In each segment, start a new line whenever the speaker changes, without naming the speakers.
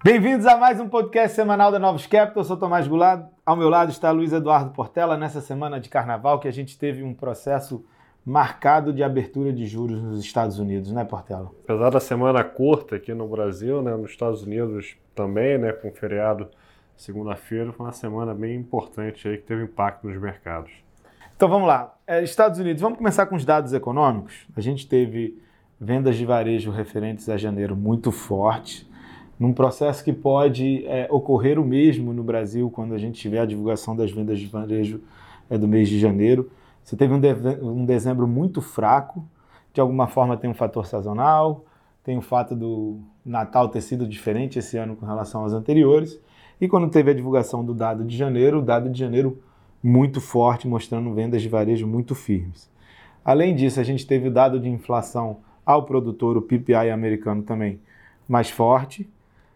Bem-vindos a mais um podcast semanal da Novos Capital. Eu sou Tomás Goulart. Ao meu lado está Luiz Eduardo Portela. Nessa semana de carnaval que a gente teve um processo marcado de abertura de juros nos Estados Unidos, né, Portela?
Apesar da semana curta aqui no Brasil, né, nos Estados Unidos também, né, com feriado segunda-feira, foi uma semana bem importante aí que teve impacto nos mercados.
Então vamos lá. Estados Unidos, vamos começar com os dados econômicos. A gente teve vendas de varejo referentes a janeiro muito fortes, num processo que pode ocorrer o mesmo no Brasil quando a gente tiver a divulgação das vendas de varejo do mês de janeiro. Você teve um dezembro muito fraco, de alguma forma tem um fator sazonal, tem o fato do Natal ter sido diferente esse ano com relação aos anteriores, e quando teve a divulgação do dado de janeiro, o dado de janeiro muito forte, mostrando vendas de varejo muito firmes. Além disso, a gente teve o dado de inflação ao produtor, o PPI americano também mais forte,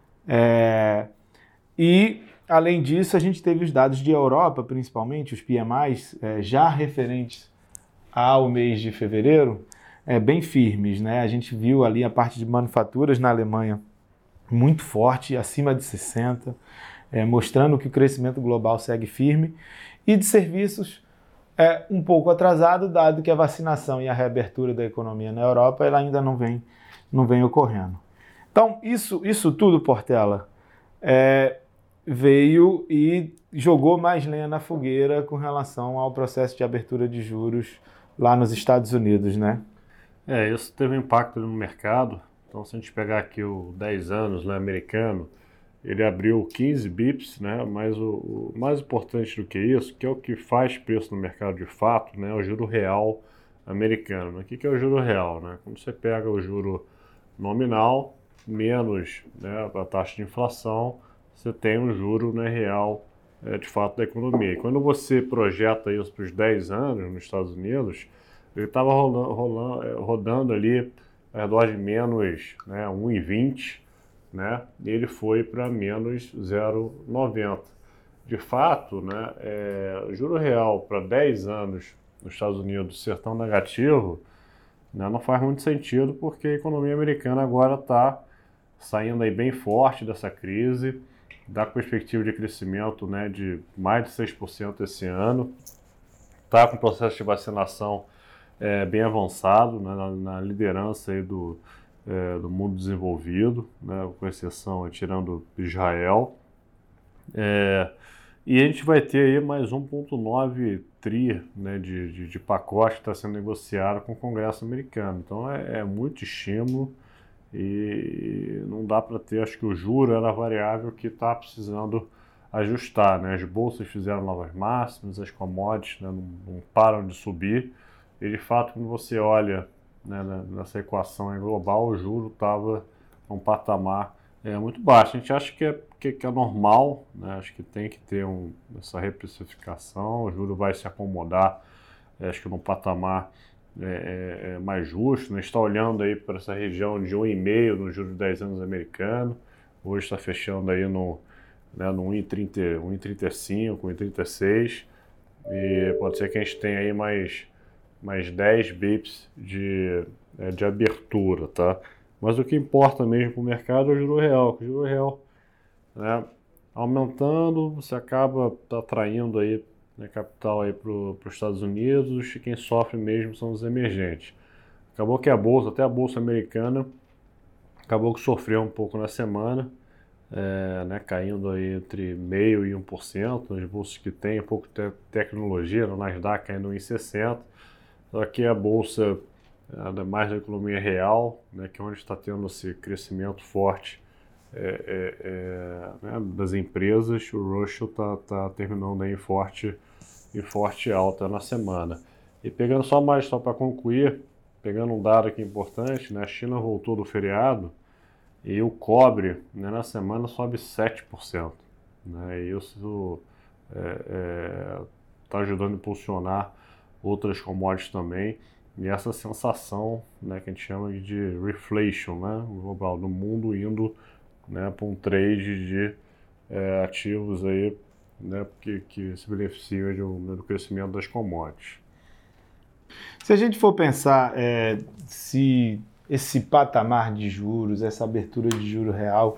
e além disso, a gente teve os dados de Europa, principalmente, os PMIs, já referentes ao mês de fevereiro, bem firmes, né? A gente viu ali a parte de manufaturas na Alemanha muito forte, acima de 60, mostrando que o crescimento global segue firme, e de serviços um pouco atrasado, dado que a vacinação e a reabertura da economia na Europa ela ainda não vem ocorrendo. Então, isso tudo, Portela, veio e jogou mais lenha na fogueira com relação ao processo de abertura de juros lá nos Estados Unidos, né?
Isso teve impacto no mercado. Então, se a gente pegar aqui o 10 anos, né, americano, ele abriu 15 bips, né, mas o mais importante do que isso, que é o que faz preço no mercado de fato, né, é o juro real americano. O que é o juro real? Né? Quando você pega o juro nominal, menos, né, a taxa de inflação, você tem um juro, né, real de fato da economia. E quando você projeta isso para os 10 anos nos Estados Unidos, ele estava rodando ali ao redor de menos, né, 1,20, né, e ele foi para menos 0,90. De fato, né, o juro real para 10 anos nos Estados Unidos ser tão negativo, né, não faz muito sentido, porque a economia americana agora está saindo aí bem forte dessa crise, dá perspectiva de crescimento, né, de mais de 6% esse ano, está com o processo de vacinação bem avançado, né, na liderança aí do mundo desenvolvido, né, com exceção, tirando Israel. E a gente vai ter aí mais 1,9 tri, né, de pacote que está sendo negociado com o Congresso americano. Então é muito estímulo e não dá para ter, acho que o juro era a variável que está precisando ajustar, né? As bolsas fizeram novas máximas, as commodities, né, não param de subir, e de fato quando você olha, né, nessa equação global, o juro estava num patamar muito baixo. A gente acha que é normal, né? Acho que tem que ter essa reprecificação, o juro vai se acomodar, acho que num patamar mais justo, né? Está olhando aí para essa região de 1,5 no juro de 10 anos americano, hoje está fechando aí no 1,30, 1,35, 1,36, e pode ser que a gente tenha aí mais 10 bips de abertura, tá? Mas o que importa mesmo para o mercado é o juro real. O juro real, né, aumentando, você acaba atraindo aí, né, capital aí para os Estados Unidos, e quem sofre mesmo são os emergentes. Acabou que até a bolsa americana, acabou que sofreu um pouco na semana, né, caindo aí entre 0,5% e 1%, nas bolsas que tem um pouco de tecnologia, no Nasdaq caindo em 60%. Aqui a bolsa mais da economia real, né, que é onde está tendo esse crescimento forte né, das empresas. O Russell está terminando aí em forte alta na semana. E pegando só para concluir, pegando um dado aqui importante, né, a China voltou do feriado e o cobre, né, na semana sobe 7%. Né, e isso está ajudando a impulsionar outras commodities também, e essa sensação, né, que a gente chama de reflation, né, global, do mundo indo, né, para um trade de ativos aí, né, que se beneficiam do crescimento das commodities.
Se a gente for pensar se esse patamar de juros, essa abertura de juro real,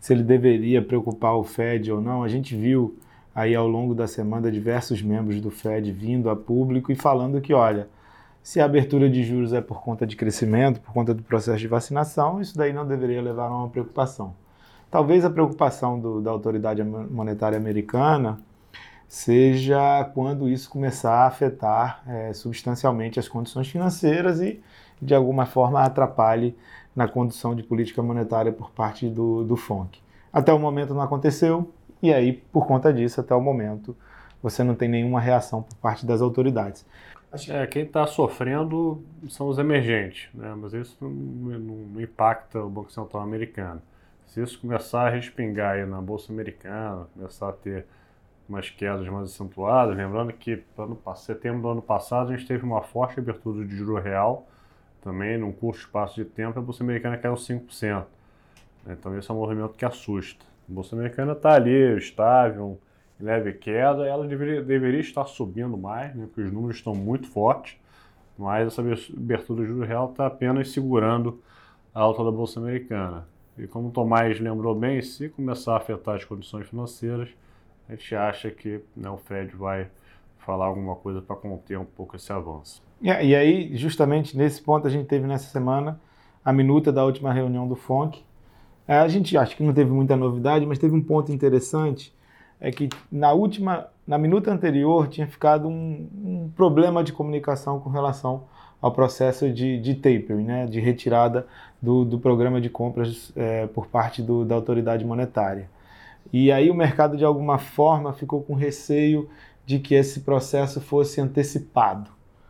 se ele deveria preocupar o Fed ou não. A gente viu aí ao longo da semana diversos membros do Fed vindo a público e falando que, olha, se a abertura de juros é por conta de crescimento, por conta do processo de vacinação, isso daí não deveria levar a uma preocupação. Talvez a preocupação da autoridade monetária americana seja quando isso começar a afetar substancialmente as condições financeiras e, de alguma forma, atrapalhe na condução de política monetária por parte do FONC. Até o momento não aconteceu, e aí, por conta disso, até o momento, você não tem nenhuma reação por parte das autoridades.
Quem está sofrendo são os emergentes, né? Mas isso não impacta o Banco Central americano. Se isso começar a respingar aí na Bolsa Americana, começar a ter umas quedas mais acentuadas, lembrando que setembro do ano passado a gente teve uma forte abertura de juro real, também num curto espaço de tempo, a Bolsa Americana caiu 5%. Então esse é um movimento que assusta. A Bolsa Americana está ali, estável, em leve queda, ela deveria estar subindo mais, né, porque os números estão muito fortes, mas essa abertura de juro real está apenas segurando a alta da Bolsa Americana. E como o Tomás lembrou bem, se começar a afetar as condições financeiras, a gente acha que, né, o Fed vai falar alguma coisa para conter um pouco esse avanço.
E aí, justamente nesse ponto, a gente teve nessa semana a minuta da última reunião do FONC. A gente acha que não teve muita novidade, mas teve um ponto interessante, é que na minuta anterior tinha ficado um problema de comunicação com relação ao processo de tapering, né, de retirada do programa de compras por parte da autoridade monetária. E aí o mercado, de alguma forma, ficou com receio de que esse processo fosse antecipado.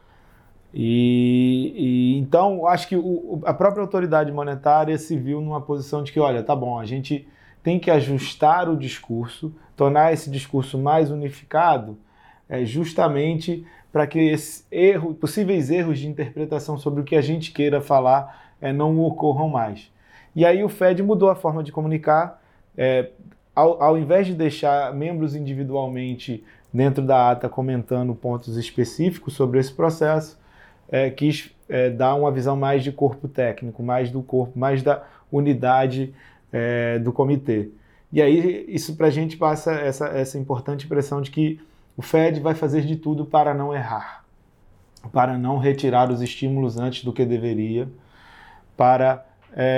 Então, acho que a própria autoridade monetária se viu numa posição de que, olha, tá bom, a gente tem que ajustar o discurso, tornar esse discurso mais unificado, justamente para que possíveis erros de interpretação sobre o que a gente queira falar não ocorram mais. E aí o Fed mudou a forma de comunicar, ao invés de deixar membros individualmente dentro da ata comentando pontos específicos sobre esse processo, quis dar uma visão mais de corpo técnico, mais do corpo, mais da unidade do comitê. E aí isso para a gente passa essa importante impressão de que o Fed vai fazer de tudo para não errar, para não retirar os estímulos antes do que deveria, para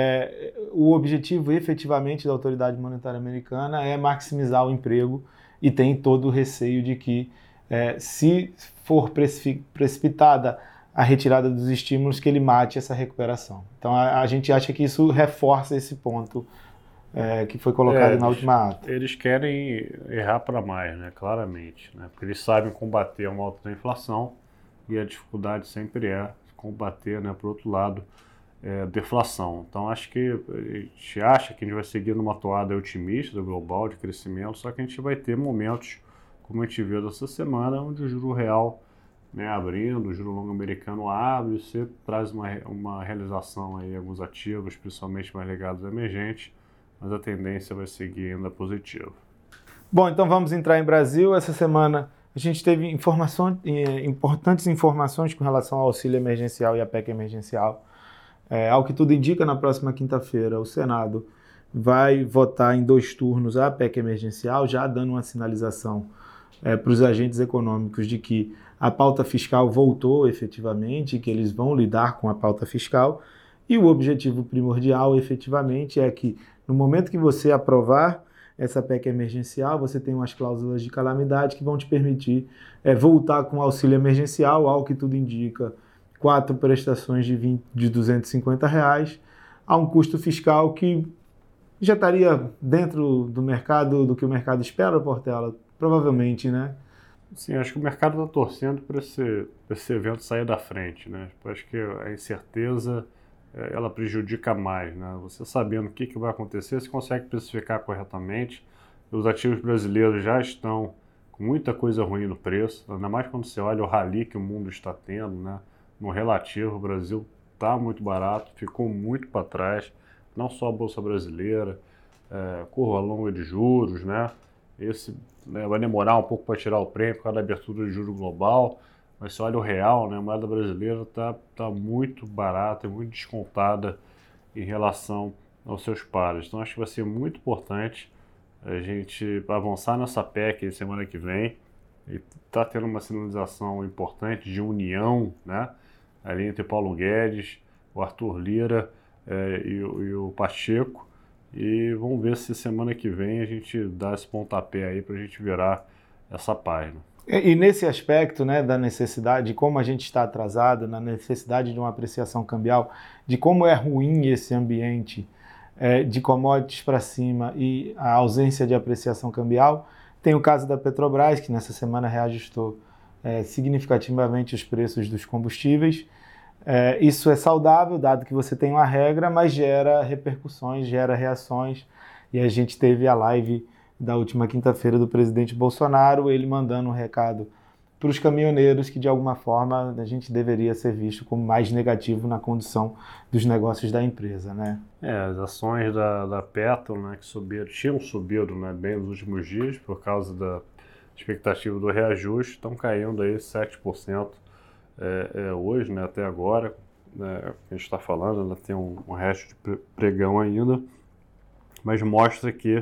o objetivo efetivamente da autoridade monetária americana é maximizar o emprego e tem todo o receio de que se for precipitada a retirada dos estímulos, que ele mate essa recuperação. Então a gente acha que isso reforça esse ponto que foi colocado na última ata.
Eles querem errar para mais, né? Claramente, né? Porque eles sabem combater uma alta da inflação e a dificuldade sempre é combater, né, por outro lado, deflação. Então acho que a gente acha que a gente vai seguir numa toada otimista global de crescimento, só que a gente vai ter momentos, como a gente viu essa semana, onde o juro real, né, abrindo, o juro longo americano abre, você traz uma realização aí em alguns ativos, principalmente mais ligados a emergentes, mas a tendência vai seguir ainda positiva.
Bom, então vamos entrar em Brasil. Essa semana a gente teve importantes informações com relação ao auxílio emergencial e à PEC emergencial. Ao que tudo indica, na próxima quinta-feira, o Senado vai votar em 2 turnos a PEC emergencial, já dando uma sinalização para os agentes econômicos de que a pauta fiscal voltou efetivamente, que eles vão lidar com a pauta fiscal, e o objetivo primordial efetivamente é que no momento que você aprovar essa PEC emergencial, você tem umas cláusulas de calamidade que vão te permitir voltar com auxílio emergencial, ao que tudo indica, 4 prestações de R$250, a um custo fiscal que já estaria dentro do mercado, do que o mercado espera, Portela, provavelmente, né?
Sim, acho que o mercado está torcendo para esse evento sair da frente, né? Acho que a incerteza ela prejudica mais, né? Você sabendo o que vai acontecer, você consegue precificar corretamente. Os ativos brasileiros já estão com muita coisa ruim no preço, ainda mais quando você olha o rally que o mundo está tendo, né? No relativo, o Brasil está muito barato, ficou muito para trás, não só a Bolsa Brasileira, curva longa de juros, né? Esse vai demorar um pouco para tirar o prêmio por causa da abertura de juros global, mas se olha o real, né, a moeda brasileira está muito barata, muito descontada em relação aos seus pares. Então acho que vai ser muito importante a gente avançar nessa PEC semana que vem. E está tendo uma sinalização importante de união, né, ali entre Paulo Guedes, o Arthur Lira e o Pacheco. E vamos ver se semana que vem a gente dá esse pontapé aí para a gente virar essa página.
E nesse aspecto, né, da necessidade, de como a gente está atrasado, na necessidade de uma apreciação cambial, de como é ruim esse ambiente de commodities para cima e a ausência de apreciação cambial, tem o caso da Petrobras, que nessa semana reajustou significativamente os preços dos combustíveis. Isso é saudável, dado que você tem uma regra, mas gera repercussões, gera reações, e a gente teve a live da última quinta-feira do presidente Bolsonaro, ele mandando um recado para os caminhoneiros que, de alguma forma, a gente deveria ser visto como mais negativo na condução dos negócios da empresa, né?
As ações da Petro, né, que tinham subido, né, bem nos últimos dias por causa da expectativa do reajuste, estão caindo aí 7% hoje, né, até agora, né, a gente está falando, ela tem um resto de pregão ainda, mas mostra que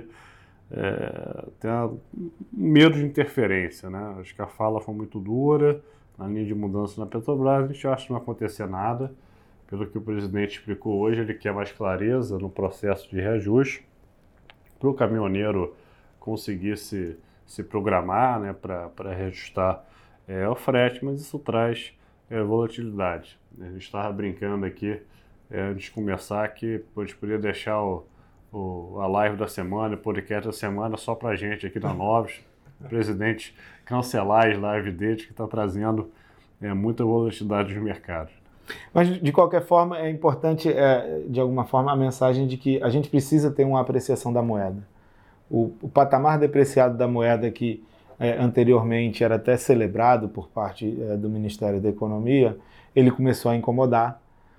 tem um medo de interferência, né? Acho que a fala foi muito dura na linha de mudança na Petrobras, a gente acha que não vai acontecer nada. Pelo que o presidente explicou hoje, ele quer mais clareza no processo de reajuste para o caminhoneiro conseguir se programar, né, para reajustar o frete, mas isso traz volatilidade. A gente estava brincando aqui antes de começar que a gente poderia deixar a live da semana, o podcast da semana só para a gente aqui da Novos, o presidente cancelar as lives dele, que está trazendo muita volatilidade no mercado.
Mas, de qualquer forma, é importante, de alguma forma, a mensagem de que a gente precisa ter uma apreciação da moeda. O patamar depreciado da moeda que anteriormente era até celebrado por parte do Ministério da Economia, ele começou a incomodar.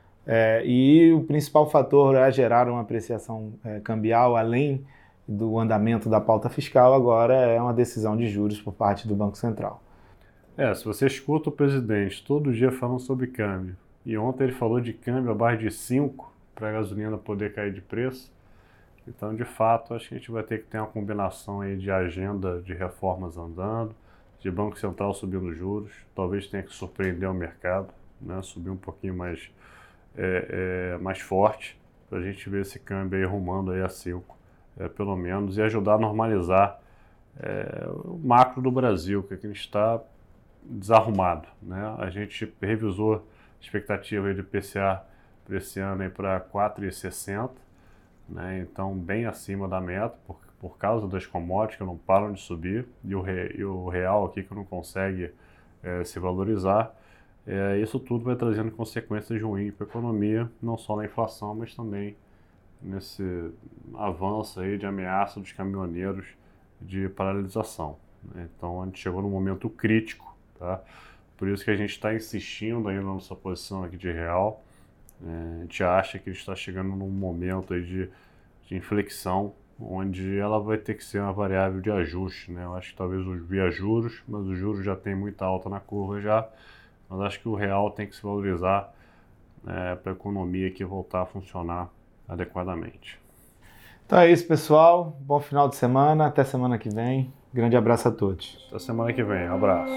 E o principal fator a gerar uma apreciação cambial, além do andamento da pauta fiscal, agora é uma decisão de juros por parte do Banco Central.
Se você escuta o presidente todo dia falando sobre câmbio, e ontem ele falou de câmbio abaixo de 5 para a gasolina poder cair de preço, então, de fato, acho que a gente vai ter que ter uma combinação aí de agenda de reformas andando, de Banco Central subindo juros, talvez tenha que surpreender o mercado, né, subir um pouquinho mais forte, para a gente ver esse câmbio aí rumando aí a 5, pelo menos, e ajudar a normalizar o macro do Brasil, que aqui está desarrumado, né? A gente revisou a expectativa aí de PCA para esse ano para 4,60, né? Então bem acima da meta, por causa das commodities que não param de subir, e o real aqui que não consegue se valorizar. Isso tudo vai trazendo consequências ruins para a economia, não só na inflação, mas também nesse avanço aí de ameaça dos caminhoneiros de paralisação, né? Então a gente chegou num momento crítico, tá? Por isso que a gente está insistindo ainda na nossa posição aqui de real. A gente acha que está chegando num momento aí de inflexão, onde ela vai ter que ser uma variável de ajuste, né? Eu acho que talvez via juros, mas os juros já tem muita alta na curva já. Mas acho que o real tem que se valorizar para a economia aqui voltar a funcionar adequadamente.
Então é isso, pessoal. Bom final de semana. Até semana que vem. Grande abraço a todos.
Até semana que vem. Um abraço.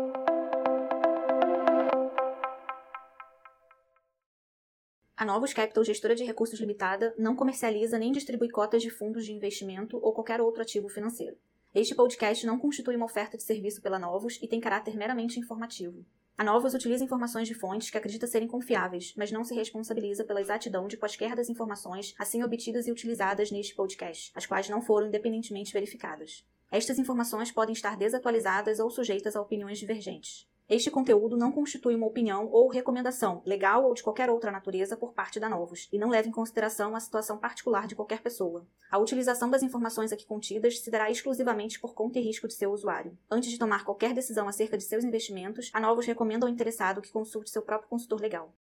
A Novos Capital, gestora de recursos limitada, não comercializa nem distribui cotas de fundos de investimento ou qualquer outro ativo financeiro. Este podcast não constitui uma oferta de serviço pela Novos e tem caráter meramente informativo. A Novos utiliza informações de fontes que acredita serem confiáveis, mas não se responsabiliza pela exatidão de quaisquer das informações assim obtidas e utilizadas neste podcast, as quais não foram independentemente verificadas. Estas informações podem estar desatualizadas ou sujeitas a opiniões divergentes. Este conteúdo não constitui uma opinião ou recomendação, legal ou de qualquer outra natureza, por parte da Novos, e não leva em consideração a situação particular de qualquer pessoa. A utilização das informações aqui contidas se dará exclusivamente por conta e risco de seu usuário. Antes de tomar qualquer decisão acerca de seus investimentos, a Novos recomenda ao interessado que consulte seu próprio consultor legal.